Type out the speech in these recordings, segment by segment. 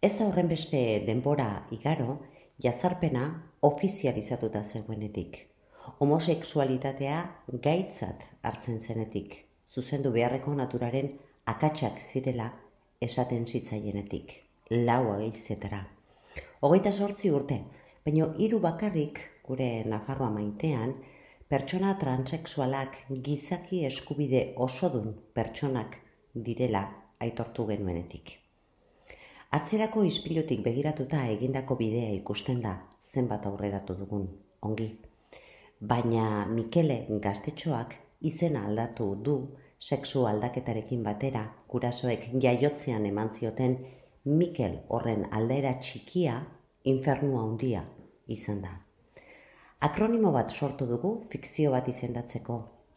Ez da horrenbeste denbora igaro, jazarpena ofizializatuta zegoenetik. Homosexualitatea gaitzat hartzen zenetik, zuzendu beharreko naturaren akatsak zirela esaten zitzaienetik, 4 haizetara. 28 urte, baina 3 bakarrik gure Nafarroa maitean, pertsona transexualak gizaki eskubide osodun pertsonak direla aitortu genuenetik. Atzerako ispilutik begiratuta egindako bidea ikusten da zenbat aurreratu dugun, ongi. Baina Mikele gaztetxoak izena aldatu du sexu aldaketarekin batera gurasoek jaiotzean eman zioten Mikel horren aldaera txikia infernua handia izan da. Akronimo bat sortu dugu fikzio bat izendatzeko.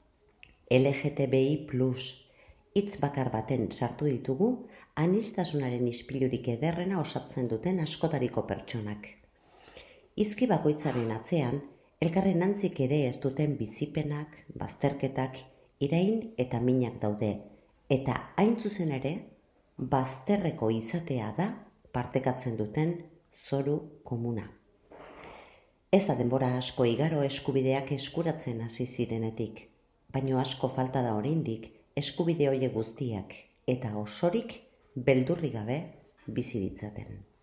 LGTBI+, hitz bakar baten sartu ditugu aniztasunaren ispilurik ederrena osatzen duten askotariko pertsonak. Hizki bakoitzaren atzean, elkarren antzik ere ez duten bizipenak, bazterketak, irain eta minak daude, eta hain zuzen ere, bazterreko izatea da partekatzen duten zoru komuna. Ez da denbora asko igaro eskubideak eskuratzen hasi zirenetik, baino asko falta da oraindik eskubide horiek guztiak eta osorik beldurrik gabe bizi ditzaten.